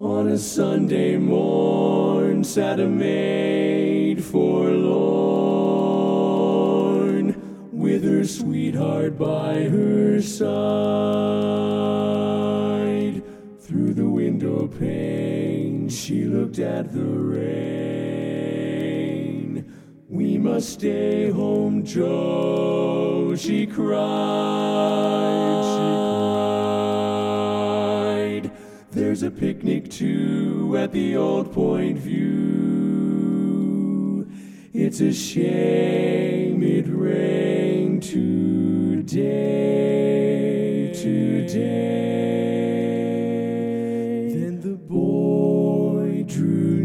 On a Sunday morn sat a maid forlorn, with her sweetheart by her side. Through the window pane she looked at the rain. "We must stay home, Joe," she cried. "There's a picnic too at the Old Point View. It's a shame it rained today. Then the boy drew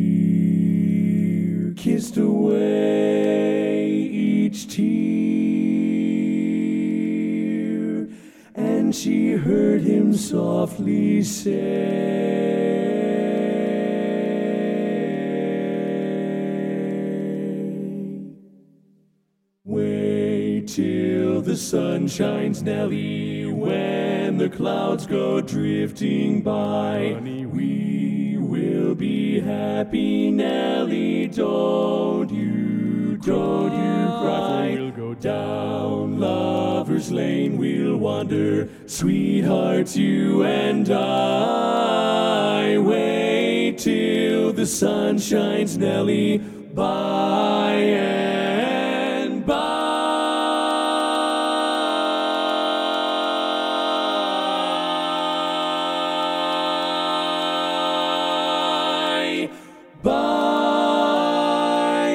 near, kissed away each tear, and she heard him softly say, "Wait till the sun shines, Nellie, when the clouds go drifting by. Honey, we will be happy, Nellie, don't you cry, for we'll go down Lover's Lane, we'll wander, sweethearts, you and I. Wait till the sun shines, Nellie, by and by." By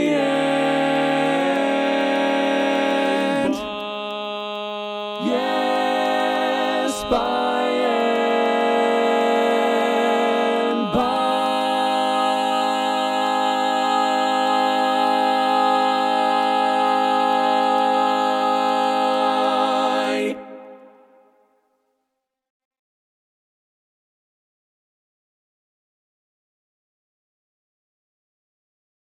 and yes, bye.